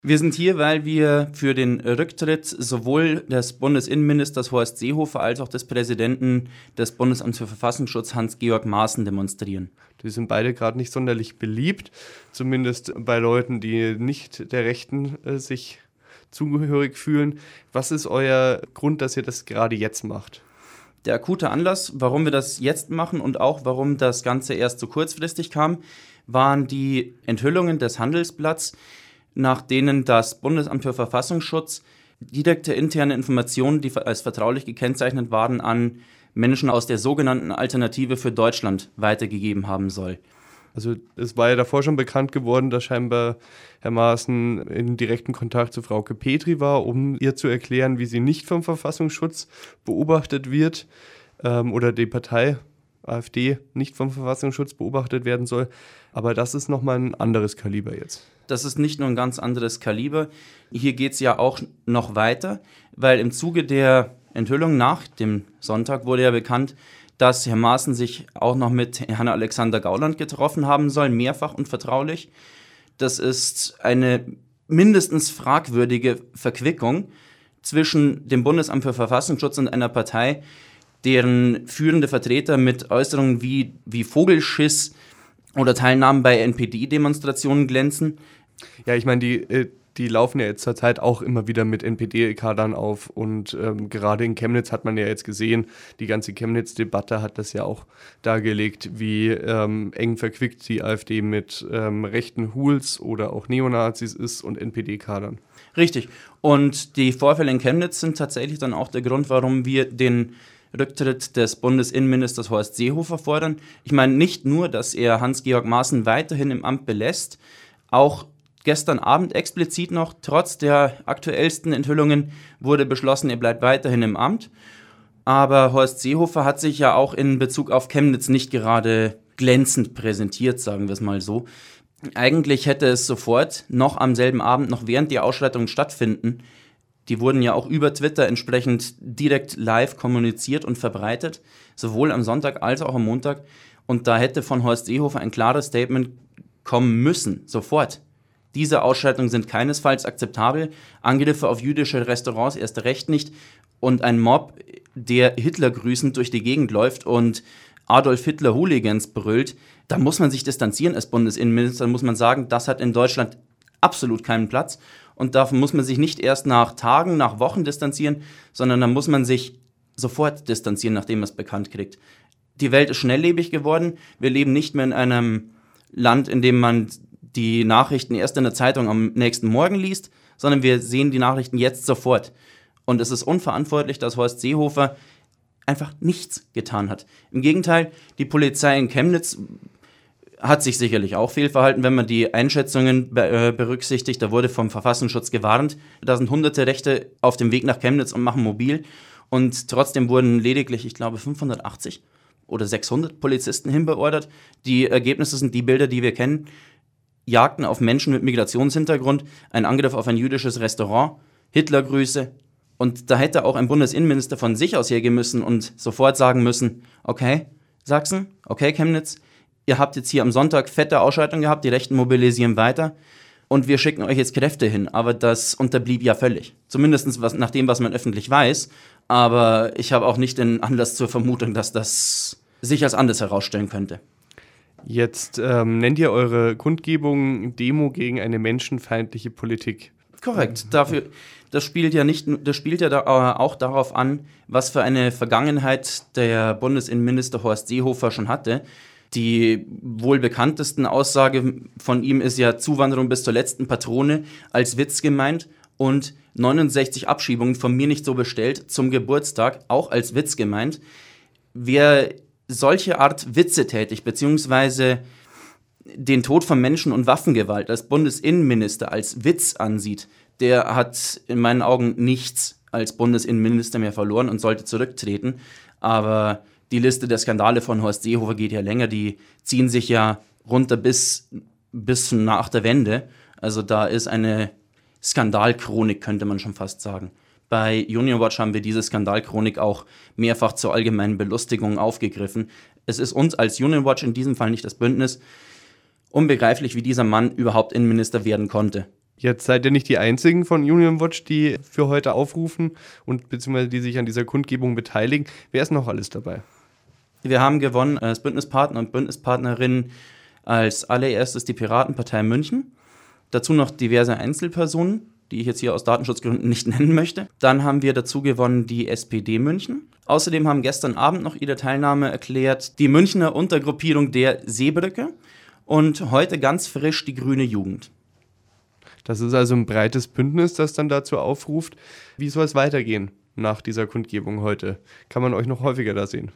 Wir sind hier, weil wir für den Rücktritt sowohl des Bundesinnenministers Horst Seehofer als auch des Präsidenten des Bundesamts für Verfassungsschutz Hans-Georg Maaßen demonstrieren. Die sind beide gerade nicht sonderlich beliebt, zumindest bei Leuten, die nicht der Rechten sich zugehörig fühlen. Was ist euer Grund, dass ihr das gerade jetzt macht? Der akute Anlass, warum wir das jetzt machen und auch warum das Ganze erst so kurzfristig kam, waren die Enthüllungen des Handelsblatts, nach denen das Bundesamt für Verfassungsschutz direkte interne Informationen, die als vertraulich gekennzeichnet waren, an Menschen aus der sogenannten Alternative für Deutschland weitergegeben haben soll. Also es war ja davor schon bekannt geworden, dass scheinbar Herr Maaßen in direktem Kontakt zu Frauke Petry war, um ihr zu erklären, wie sie nicht vom Verfassungsschutz beobachtet wird oder die Partei AfD nicht vom Verfassungsschutz beobachtet werden soll. Aber das ist nochmal ein anderes Kaliber jetzt. Das ist nicht nur ein ganz anderes Kaliber. Hier geht es ja auch noch weiter, weil im Zuge der Enthüllung nach dem Sonntag wurde ja bekannt, dass Herr Maaßen sich auch noch mit Herrn Alexander Gauland getroffen haben soll, mehrfach und vertraulich. Das ist eine mindestens fragwürdige Verquickung zwischen dem Bundesamt für Verfassungsschutz und einer Partei, deren führende Vertreter mit Äußerungen wie Vogelschiss oder Teilnahmen bei NPD-Demonstrationen glänzen. Ja, ich meine, die laufen ja jetzt zur Zeit auch immer wieder mit NPD-Kadern auf und gerade in Chemnitz hat man ja jetzt gesehen, die ganze Chemnitz-Debatte hat das ja auch dargelegt, wie eng verquickt die AfD mit rechten Hools oder auch Neonazis ist und NPD-Kadern. Richtig. Und die Vorfälle in Chemnitz sind tatsächlich dann auch der Grund, warum wir den Rücktritt des Bundesinnenministers Horst Seehofer fordern. Ich meine nicht nur, dass er Hans-Georg Maaßen weiterhin im Amt belässt, auch gestern Abend explizit noch, trotz der aktuellsten Enthüllungen, wurde beschlossen, er bleibt weiterhin im Amt. Aber Horst Seehofer hat sich ja auch in Bezug auf Chemnitz nicht gerade glänzend präsentiert, sagen wir es mal so. Eigentlich hätte es sofort, noch am selben Abend, noch während die Ausschreitungen stattfinden, die wurden ja auch über Twitter entsprechend direkt live kommuniziert und verbreitet, sowohl am Sonntag als auch am Montag. Und da hätte von Horst Seehofer ein klares Statement kommen müssen, sofort. Diese Ausschreitungen sind keinesfalls akzeptabel, Angriffe auf jüdische Restaurants erst recht nicht und ein Mob, der Hitler grüßend durch die Gegend läuft und Adolf Hitler Hooligans brüllt, da muss man sich distanzieren als Bundesinnenminister, da muss man sagen, das hat in Deutschland absolut keinen Platz. Und davon muss man sich nicht erst nach Tagen, nach Wochen distanzieren, sondern dann muss man sich sofort distanzieren, nachdem man es bekannt kriegt. Die Welt ist schnelllebig geworden. Wir leben nicht mehr in einem Land, in dem man die Nachrichten erst in der Zeitung am nächsten Morgen liest, sondern wir sehen die Nachrichten jetzt sofort. Und es ist unverantwortlich, dass Horst Seehofer einfach nichts getan hat. Im Gegenteil, die Polizei in Chemnitz hat sich sicherlich auch fehlverhalten, wenn man die Einschätzungen berücksichtigt. Da wurde vom Verfassungsschutz gewarnt. Da sind hunderte Rechte auf dem Weg nach Chemnitz und machen mobil. Und trotzdem wurden lediglich, ich glaube, 580 oder 600 Polizisten hinbeordert. Die Ergebnisse sind die Bilder, die wir kennen. Jagden auf Menschen mit Migrationshintergrund, ein Angriff auf ein jüdisches Restaurant, Hitlergrüße. Und da hätte auch ein Bundesinnenminister von sich aus hergehen müssen und sofort sagen müssen, okay, Sachsen, okay, Chemnitz, ihr habt jetzt hier am Sonntag fette Ausschreitungen gehabt, die Rechten mobilisieren weiter und wir schicken euch jetzt Kräfte hin. Aber das unterblieb ja völlig. Zumindest nach dem, was man öffentlich weiß. Aber ich habe auch nicht den Anlass zur Vermutung, dass das sich als anders herausstellen könnte. Jetzt nennt ihr eure Kundgebung Demo gegen eine menschenfeindliche Politik. Korrekt. Das spielt ja auch darauf an, was für eine Vergangenheit der Bundesinnenminister Horst Seehofer schon hatte. Die wohl bekanntesten Aussage von ihm ist ja Zuwanderung bis zur letzten Patrone als Witz gemeint und 69 Abschiebungen von mir nicht so bestellt zum Geburtstag auch als Witz gemeint. Wer solche Art Witze tätigt, beziehungsweise den Tod von Menschen und Waffengewalt als Bundesinnenminister als Witz ansieht, der hat in meinen Augen nichts als Bundesinnenminister mehr verloren und sollte zurücktreten. Aber die Liste der Skandale von Horst Seehofer geht ja länger, die ziehen sich ja runter bis nach der Wende. Also da ist eine Skandalchronik, könnte man schon fast sagen. Bei Union Watch haben wir diese Skandalchronik auch mehrfach zur allgemeinen Belustigung aufgegriffen. Es ist uns als Union Watch, in diesem Fall nicht das Bündnis, unbegreiflich, wie dieser Mann überhaupt Innenminister werden konnte. Jetzt seid ihr nicht die Einzigen von Union Watch, die für heute aufrufen und beziehungsweise die sich an dieser Kundgebung beteiligen. Wer ist noch alles dabei? Wir haben gewonnen als Bündnispartner und Bündnispartnerinnen als allererstes die Piratenpartei München. Dazu noch diverse Einzelpersonen, die ich jetzt hier aus Datenschutzgründen nicht nennen möchte. Dann haben wir dazu gewonnen die SPD München. Außerdem haben gestern Abend noch ihre Teilnahme erklärt die Münchner Untergruppierung der Seebrücke und heute ganz frisch die Grüne Jugend. Das ist also ein breites Bündnis, das dann dazu aufruft. Wie soll es weitergehen nach dieser Kundgebung heute? Kann man euch noch häufiger da sehen?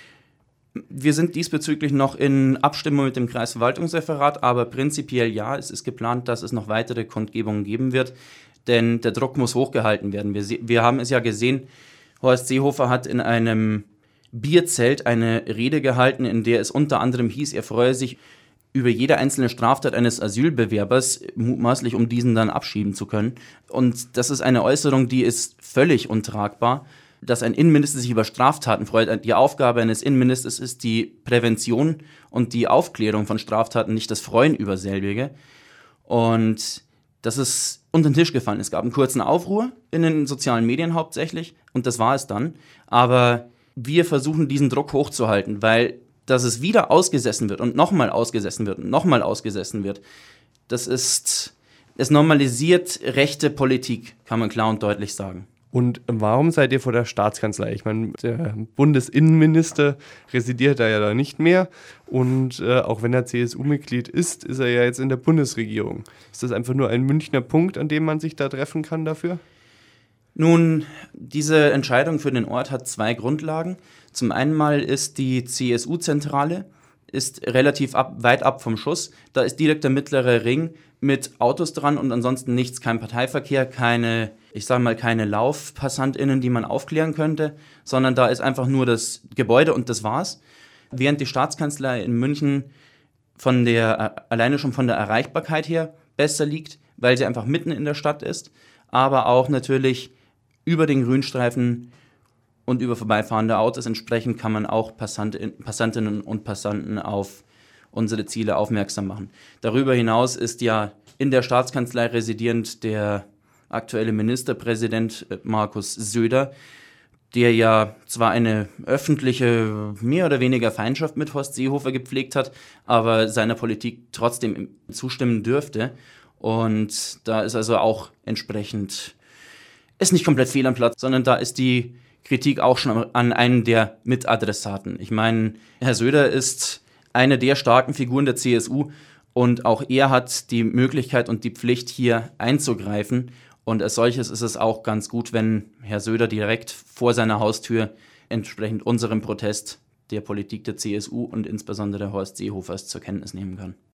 Wir sind diesbezüglich noch in Abstimmung mit dem Kreisverwaltungsreferat, aber prinzipiell ja, es ist geplant, dass es noch weitere Kundgebungen geben wird, denn der Druck muss hochgehalten werden. Wir haben es ja gesehen, Horst Seehofer hat in einem Bierzelt eine Rede gehalten, in der es unter anderem hieß, er freue sich über jede einzelne Straftat eines Asylbewerbers, mutmaßlich um diesen dann abschieben zu können. Und das ist eine Äußerung, die ist völlig untragbar. Dass ein Innenminister sich über Straftaten freut. Die Aufgabe eines Innenministers ist die Prävention und die Aufklärung von Straftaten, nicht das Freuen über selbige. Und das ist unter den Tisch gefallen. Es gab einen kurzen Aufruhr in den sozialen Medien hauptsächlich und das war es dann. Aber wir versuchen, diesen Druck hochzuhalten, weil dass es wieder ausgesessen wird und nochmal ausgesessen wird und nochmal ausgesessen wird, es normalisiert rechte Politik, kann man klar und deutlich sagen. Und warum seid ihr vor der Staatskanzlei? Ich meine, der Bundesinnenminister residiert da ja da nicht mehr und auch wenn er CSU-Mitglied ist, ist er ja jetzt in der Bundesregierung. Ist das einfach nur ein Münchner Punkt, an dem man sich da treffen kann dafür? Nun, diese Entscheidung für den Ort hat zwei Grundlagen. Zum einen mal ist die CSU-Zentrale relativ weit ab vom Schuss. Da ist direkt der mittlere Ring mit Autos dran und ansonsten nichts, kein Parteiverkehr, keine LaufpassantInnen, die man aufklären könnte, sondern da ist einfach nur das Gebäude und das war's. Während die Staatskanzlei in München alleine schon von der Erreichbarkeit her besser liegt, weil sie einfach mitten in der Stadt ist, aber auch natürlich über den Grünstreifen und über vorbeifahrende Autos. Entsprechend kann man auch Passantinnen und Passanten auf unsere Ziele aufmerksam machen. Darüber hinaus ist ja in der Staatskanzlei residierend der aktuelle Ministerpräsident Markus Söder, der ja zwar eine öffentliche, mehr oder weniger Feindschaft mit Horst Seehofer gepflegt hat, aber seiner Politik trotzdem zustimmen dürfte. Und da ist also auch entsprechend, ist nicht komplett fehl am Platz, sondern da ist die Kritik auch schon an einen der Mitadressaten. Ich meine, Herr Söder ist eine der starken Figuren der CSU und auch er hat die Möglichkeit und die Pflicht, hier einzugreifen. Und als solches ist es auch ganz gut, wenn Herr Söder direkt vor seiner Haustür entsprechend unserem Protest der Politik der CSU und insbesondere Horst Seehofers zur Kenntnis nehmen kann.